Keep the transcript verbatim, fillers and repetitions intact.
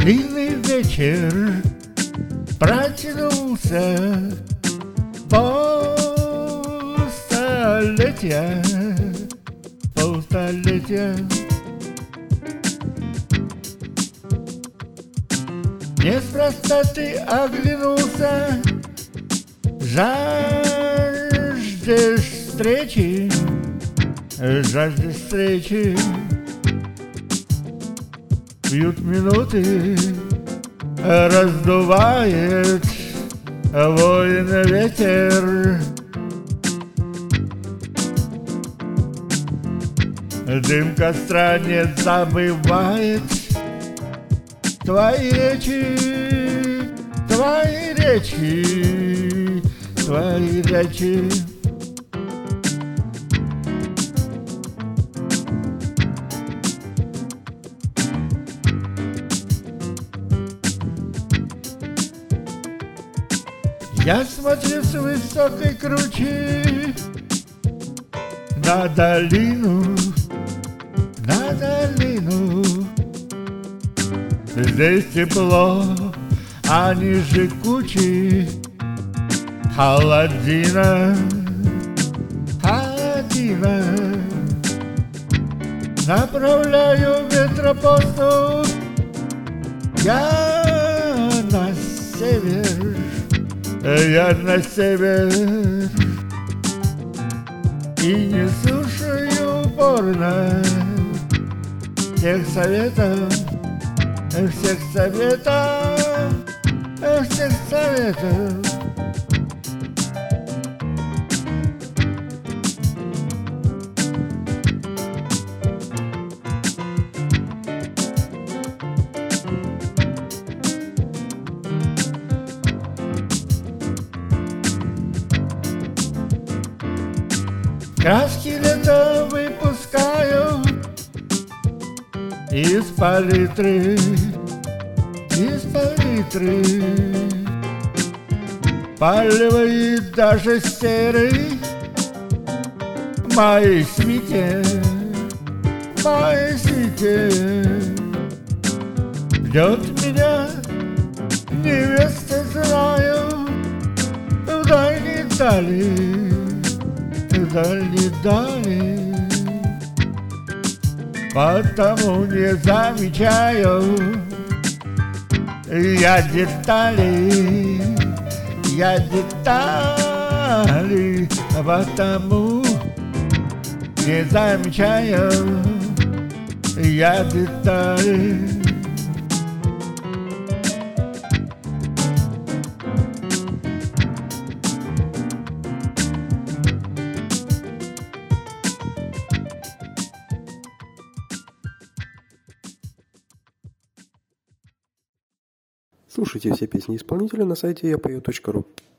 Длинный вечер протянулся полстолетия, полстолетия. Неспроста ты оглянулся, жаждешь встречи, жаждешь встречи. Бьют минуты, раздувает воин ветер. Дым костра не забывает твои речи, твои речи, твои речи. Я смотрю с высокой кручи на долину, на долину. Здесь тепло, а ниже кучи холодина, холодина. Направляю ветропосту я на север, я на север. И не слушаю упорно всех советов, всех советов, всех советов. Краски лета выпускаю из палитры, из палитры. Палевый даже серый моей свите, моей свите. Ждет меня невеста, знаю, в дальней дали, в дальней дали. Потому не замечаю я детали, я детали, потому не замечаю я детали. Слушайте все песни исполнителя на сайте я пою точка ру.